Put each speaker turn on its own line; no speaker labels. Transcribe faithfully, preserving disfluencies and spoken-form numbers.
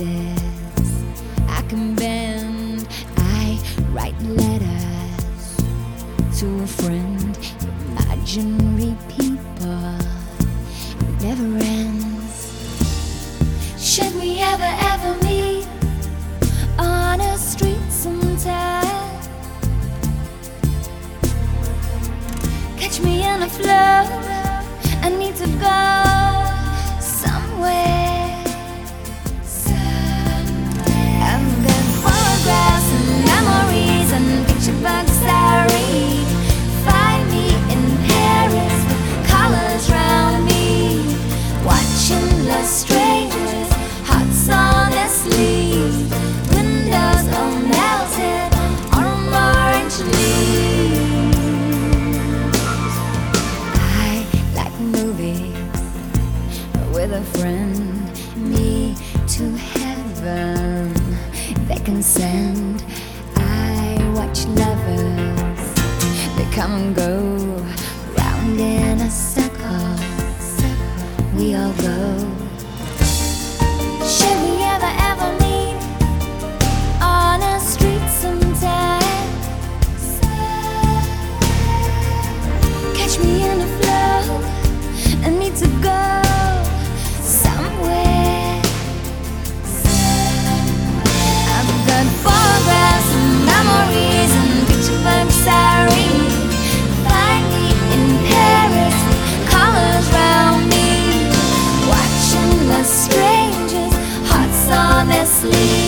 pieces I can bend. I write letters to a friend, imaginary people. It never ends. Should we ever, ever meet on a street sometime? Catch me in a flow, I need to go somewhere. Somewhere. I've got photographs and memories and picture books I read. Find me in Paris with colors round me, watching the strangers, hearts on their sleeves, windows all melted on orange leaves. I like movies with a friend, me to heaven they can send. I watch lovers, they come and go round in a circle, we all go. Should we ever, ever meet on a street sometime? Catch me in a flow, I need to go somewhere. I've got photographs and memories and picture books I read. Find me in Paris with colors round me, watching the strangers, hearts on their sleeves.